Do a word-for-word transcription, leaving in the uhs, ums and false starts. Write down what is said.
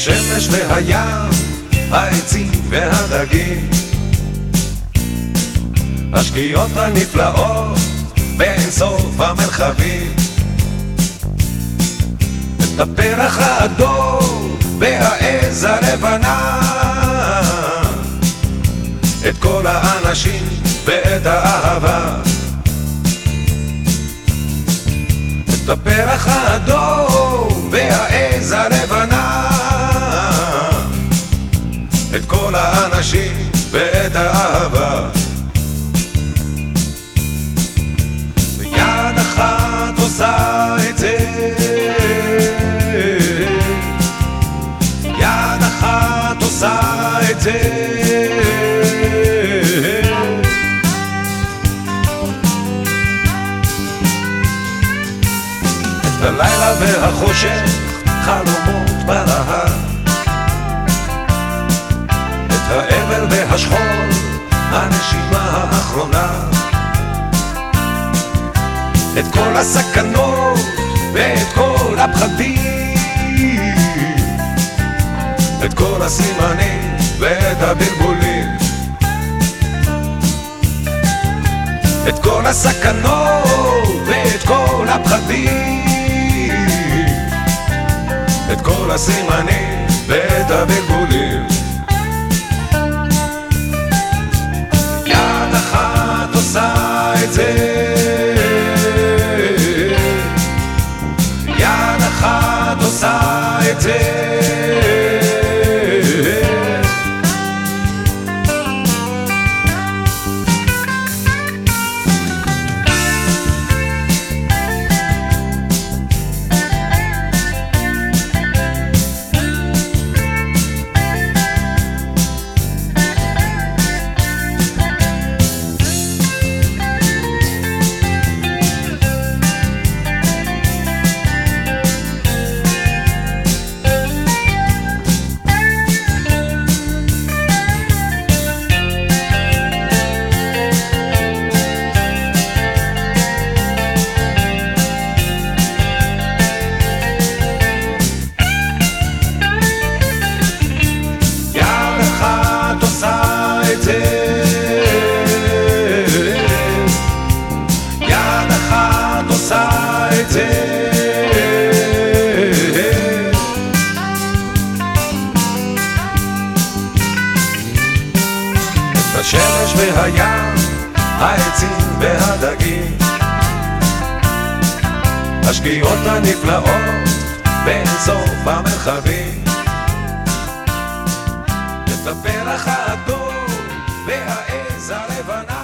השמש והים, העצים והדגים, השקיעות הנפלאות באין סוף המרחבים, את הפרח האדום והעז הלבנה, את כל האנשים ואת האהבה, את הפרח האדום והעז הלבנה, את כל האנשים ואת האהבה. ויד אחת עושה את זה, יד אחת עושה את זה, את הלילה והחושך, חלומות ברהר, את האבל והשכול, הנשימה האחרונה, את כל הסכנות ואת כל הפחדים, את כל הסימנים ואת הבלבולים, את כל הסכנות ואת כל הפחדים, את כל הסימנים ואת הבלבולים. יד אחת עושה את זה, יד אחת עושה את זה, יד אחת עושה את זה, את השמש והים, העצים והדגים, השקיעות הנפלאות בין סוף המרחבים, את הפרח האדום והעז הלבנה,